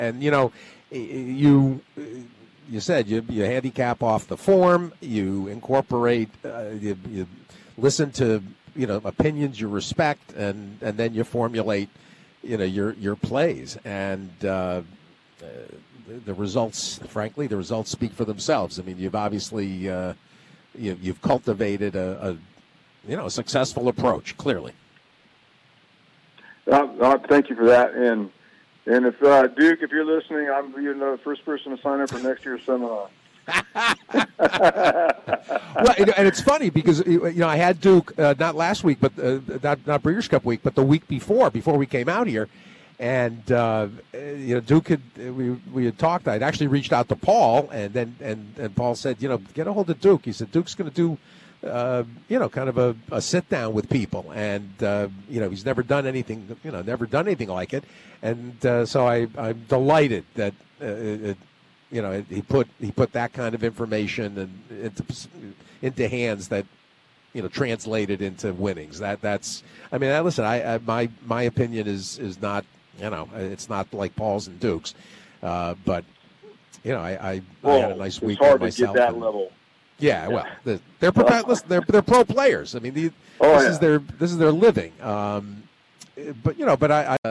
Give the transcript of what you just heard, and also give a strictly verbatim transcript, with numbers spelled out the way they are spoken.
And, you know, you you said you, you handicap off the form, you incorporate, uh, you, you listen to, you know, opinions you respect, and, and then you formulate, you know, your, your plays. And uh, the, the results, frankly, the results speak for themselves. I mean, you've obviously, uh, you, you've cultivated a, a, you know, a successful approach, clearly. Uh, uh, thank you for that. And and if uh, Duke, if you're listening, I'm you know the first person to sign up for next year's seminar. Well, and it's funny because you know I had Duke uh, not last week, but uh, not not Breeders' Cup week, but the week before, before we came out here, and uh, you know Duke had we we had talked. I'd actually reached out to Paul, and then and, and Paul said, you know, get a hold of Duke. He said Duke's going to do. Uh, you know, kind of a, a sit down with people, and uh, you know, he's never done anything, you know, never done anything like it, and uh, so I, I'm delighted that uh, it, you know he put he put that kind of information and into into hands that you know translated into winnings. That that's I mean, listen, I, I my my opinion is is not you know it's not like Paul's and Duke's, uh, but you know, I I, well, I had a nice it's weekend hard myself. to get that and, level. Yeah, well, they're they're, listen, they're they're pro players. I mean, the, oh, this yeah. is their this is their living. Um, but you know, but I. I